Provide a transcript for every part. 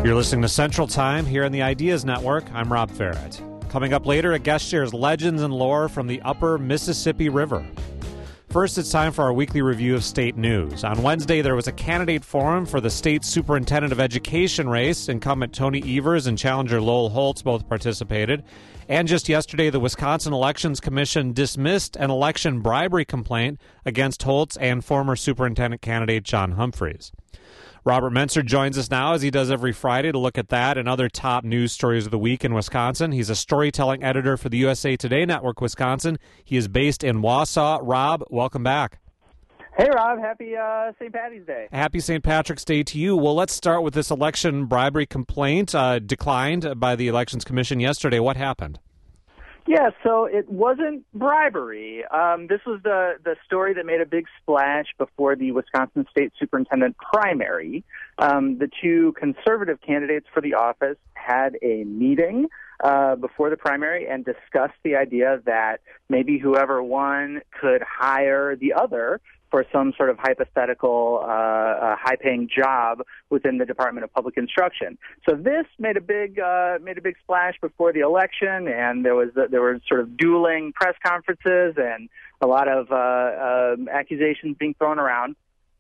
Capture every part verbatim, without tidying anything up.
You're listening to Central Time here on the Ideas Network. I'm Rob Farrett. Coming up later, a guest shares legends and lore from the upper Mississippi River. First, it's time for our weekly review of state news. On Wednesday, there was a candidate forum for the state superintendent of education race. Incumbent Tony Evers and challenger Lowell Holtz both participated. And just yesterday, the Wisconsin Elections Commission dismissed an election bribery complaint against Holtz and former superintendent candidate John Humphreys. Robert Menser joins us now, as he does every Friday, to look at that and other top news stories of the week in Wisconsin. He's a storytelling editor for the U S A Today Network Wisconsin. He is based in Wausau. Rob, welcome back. Hey, Rob. Happy uh, Saint Patty's Day. Happy Saint Patrick's Day to you. Well, let's start with this election bribery complaint uh, declined by the Elections Commission yesterday. What happened? Yeah, so it wasn't bribery. Um, this was the, the story that made a big splash before the Wisconsin State Superintendent primary. Um, the two conservative candidates for the office had a meeting uh, before the primary and discussed the idea that maybe whoever won could hire the other for some sort of hypothetical uh, uh, high-paying job within the Department of Public Instruction. So this made a big uh, made a big splash before the election, and there was there were sort of dueling press conferences and a lot of uh, uh, accusations being thrown around.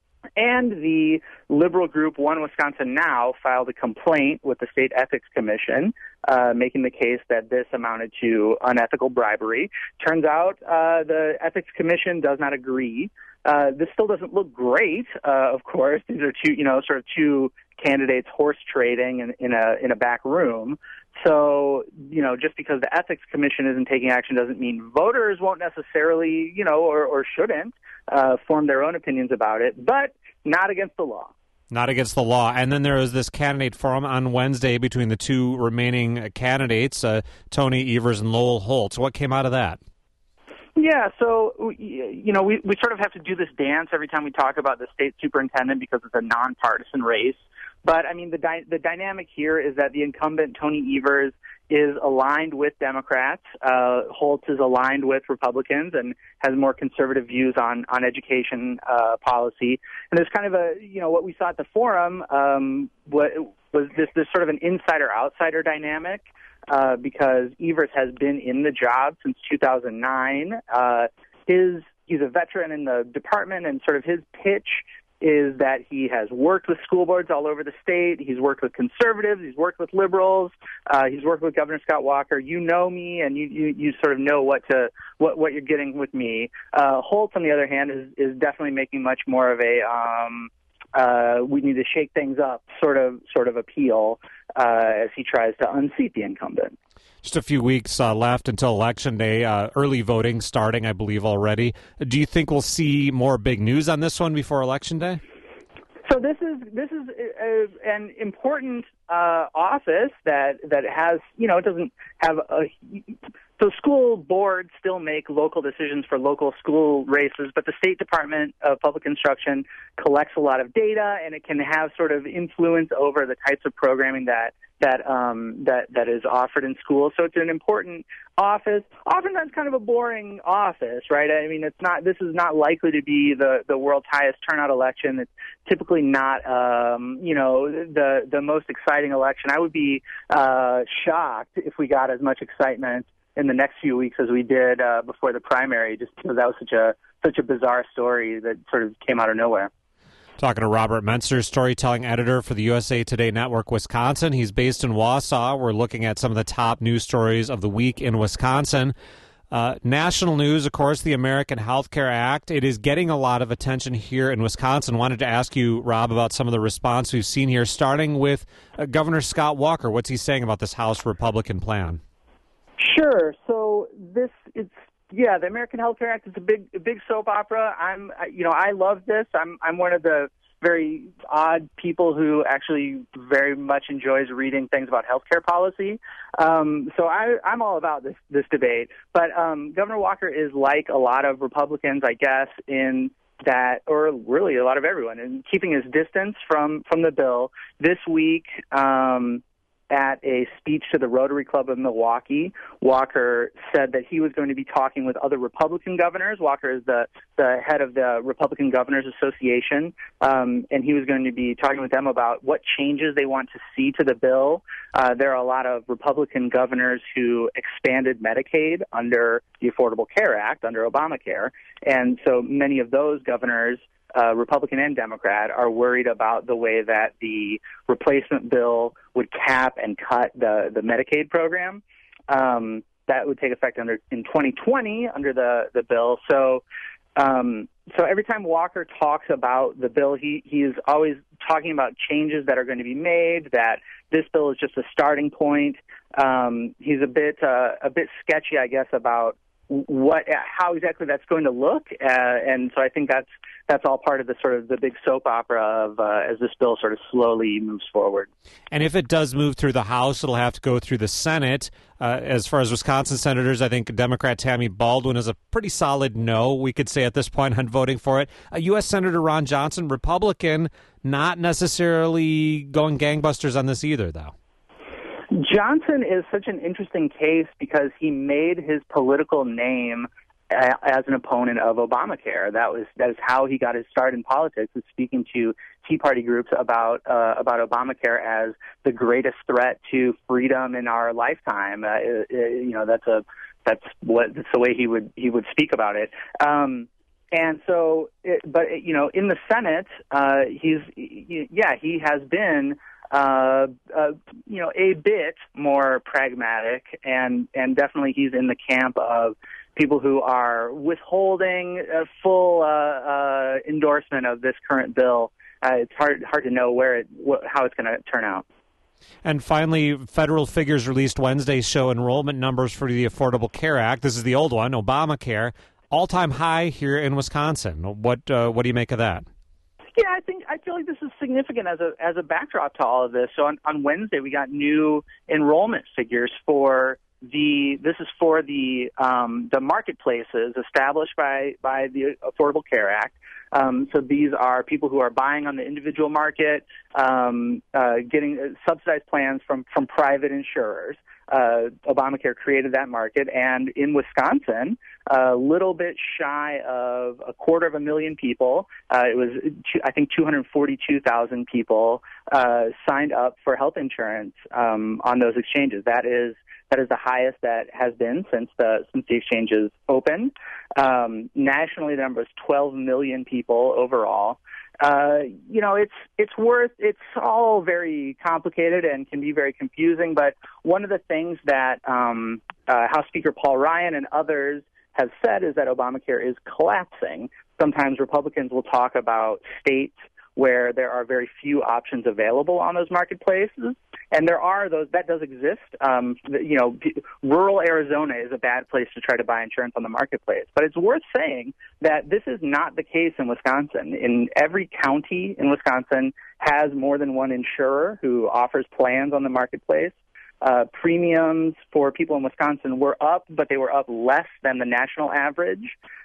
And the liberal group One Wisconsin Now filed a complaint with the State Ethics Commission, uh, making the case that this amounted to unethical bribery. Turns out uh, the Ethics Commission does not agree. Uh, this still doesn't look great, uh, of course. These are two, you know, sort of two candidates horse trading in, in a in a back room. So, you know, just because the Ethics Commission isn't taking action doesn't mean voters won't necessarily, you know, or, or shouldn't uh, form their own opinions about it, but not against the law. Not against the law. And then there was this candidate forum on Wednesday between the two remaining candidates, uh, Tony Evers and Lowell Holtz. What came out of that? Yeah, so, you know, we, we sort of have to do this dance every time we talk about the state superintendent because it's a nonpartisan race. But, I mean, the dy- the dynamic here is that the incumbent, Tony Evers, is aligned with Democrats. Uh, Holtz is aligned with Republicans and has more conservative views on, on education uh, policy. And there's kind of a, you know, what we saw at the forum um, what, was this, this sort of an insider-outsider dynamic. Uh, because Evers has been in the job since two thousand nine. Uh, his he's a veteran in the department, and sort of his pitch is that he has worked with school boards all over the state. He's worked with conservatives. He's worked with liberals. Uh, he's worked with Governor Scott Walker. You know me, and you, you, you sort of know what to what, what you're getting with me. Uh, Holtz, on the other hand, is, is definitely making much more of a um, uh, we need to shake things up sort of sort of appeal uh, as he tries to unseat the incumbent. Just a few weeks uh, left until Election Day. Uh, early voting starting, I believe, already. Do you think we'll see more big news on this one before Election Day? So this is this is a, an important uh, office that that has, you know, it doesn't have a. So school boards still make local decisions for local school races, but the State Department of Public Instruction collects a lot of data, and it can have sort of influence over the types of programming that that um, that that is offered in schools. So it's an important office. Oftentimes, kind of a boring office, right? I mean, it's not. This is not likely to be the the world's highest turnout election. It's typically not, um, you know, the the most exciting election. I would be uh, shocked if we got as much excitement in the next few weeks as we did uh, before the primary, just because that was such a such a bizarre story that sort of came out of nowhere. Talking to Robert Menser, storytelling editor for the U S A Today Network Wisconsin. He's based in Wausau. We're looking at some of the top news stories of the week in Wisconsin. Uh, national news, of course, the American Health Care Act. It is getting a lot of attention here in Wisconsin. Wanted to ask you, Rob, about some of the response we've seen here, starting with uh, Governor Scott Walker. What's he saying about this House Republican plan? Sure. So this, it's, yeah, the American Health Care Act is a big, a big soap opera. I'm, you know, I love this. I'm, I'm one of the very odd people who actually very much enjoys reading things about healthcare policy. Um, so I, I'm all about this, this debate. But um, Governor Walker is like a lot of Republicans, I guess, in that, or really a lot of everyone, in keeping his distance from, from the bill. This week, um, at a speech to the Rotary Club of Milwaukee, Walker said that he was going to be talking with other Republican governors. Walker is the, the head of the Republican Governors Association, um, and he was going to be talking with them about what changes they want to see to the bill. Uh, there are a lot of Republican governors who expanded Medicaid under the Affordable Care Act, under Obamacare, and so many of those governors, Uh, Republican and Democrat, are worried about the way that the replacement bill would cap and cut the, the Medicaid program. Um, that would take effect under in twenty twenty under the, the bill. So um, so every time Walker talks about the bill, he, he is always talking about changes that are going to be made, that this bill is just a starting point. Um, he's a bit uh, a bit sketchy, I guess, about what how exactly that's going to look, uh, and so I think that's that's all part of the sort of the big soap opera of uh, as this bill sort of slowly moves forward. And if it does move through the House, it'll have to go through the Senate. Uh, as far as Wisconsin senators, I think Democrat Tammy Baldwin is a pretty solid no, we could say at this point, on voting for it. Uh, U S Senator Ron Johnson, Republican, not necessarily going gangbusters on this either, though. Johnson is such an interesting case because he made his political name as an opponent of Obamacare. That was that is how he got his start in politics, was speaking to Tea Party groups about uh, about Obamacare as the greatest threat to freedom in our lifetime. Uh, it, it, you know, that's a that's what that's the way he would he would speak about it. Um, and so, it, but you know, in the Senate, uh, he's he, yeah, he has been. Uh, uh, you know, a bit more pragmatic, and, and definitely he's in the camp of people who are withholding a full uh, uh, endorsement of this current bill. Uh, it's hard hard to know where it wh- how it's going to turn out. And finally, federal figures released Wednesday show enrollment numbers for the Affordable Care Act. This is the old one, Obamacare, all-time high here in Wisconsin. What uh, what do you make of that? Yeah, I think I feel like this is significant as a as a backdrop to all of this. So on, on Wednesday we got new enrollment figures for the this is for the um, the marketplaces established by by the Affordable Care Act. Um, so these are people who are buying on the individual market, um, uh, getting subsidized plans from from private insurers. Uh, Obamacare created that market, and in Wisconsin, a little bit shy of a quarter of a million people, uh, it was, I think, two hundred forty-two thousand people uh, signed up for health insurance um, on those exchanges. That is that is the highest that has been since the since the exchanges opened. Um, nationally, the number is twelve million people overall. Uh, you know, it's it's worth it's all very complicated and can be very confusing. But one of the things that um, uh, House Speaker Paul Ryan and others have said is that Obamacare is collapsing. Sometimes Republicans will talk about states where there are very few options available on those marketplaces, and there are those. That does exist. Um, you know, p- rural Arizona is a bad place to try to buy insurance on the marketplace. But it's worth saying that this is not the case in Wisconsin. In every county in Wisconsin has more than one insurer who offers plans on the marketplace. Uh, premiums for people in Wisconsin were up, but they were up less than the national average.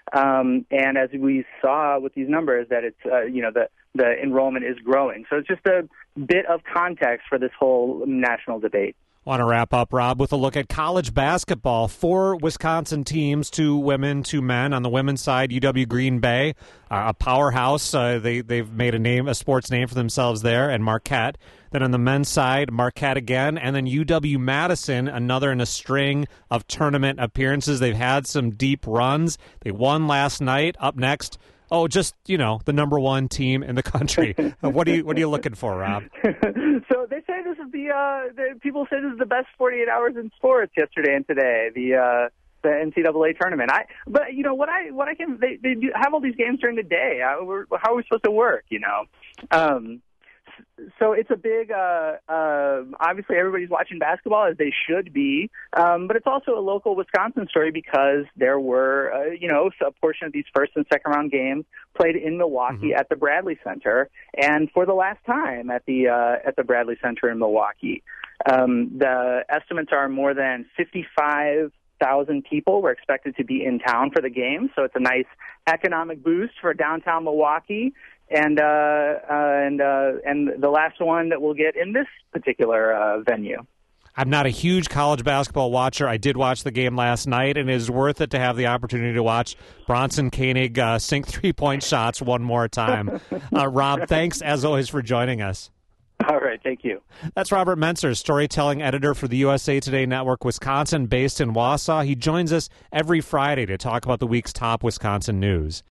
Um, and as we saw with these numbers, that it's uh, you know the the enrollment is growing. So it's just a bit of context for this whole national debate. Want to wrap up, Rob, with a look at college basketball. Four Wisconsin teams, two women, two men. On the women's side, U W Green Bay, uh, a powerhouse. Uh, they, they've made a name, a sports name for themselves there, and Marquette. Then on the men's side, Marquette again, and then U W-Madison, another in a string of tournament appearances. They've had some deep runs. They won last night. Up next, oh, just, you know, the number one team in the country. what are you What are you looking for, Rob? So they say this is the, uh, the people say this is the best forty-eight hours in sports yesterday and today. The uh, the N C double A tournament. I, but you know what I what I can they they do have all these games during the day. I, we're, how are we supposed to work? You know. Um, So it's a big, uh, uh, obviously everybody's watching basketball, as they should be, um, but it's also a local Wisconsin story because there were, uh, you know, a portion of these first and second round games played in Milwaukee mm-hmm. at the Bradley Center, and for the last time at the uh, at the Bradley Center in Milwaukee. Um, the estimates are more than fifty-five thousand people were expected to be in town for the game, so it's a nice economic boost for downtown Milwaukee. And uh, uh, and uh, and the last one that we'll get in this particular uh, venue. I'm not a huge college basketball watcher. I did watch the game last night, and it is worth it to have the opportunity to watch Bronson Koenig uh, sink three-point shots one more time. Uh, Rob, thanks, as always, for joining us. All right, thank you. That's Robert Mentzer, storytelling editor for the U S A Today Network Wisconsin, based in Wausau. He joins us every Friday to talk about the week's top Wisconsin news.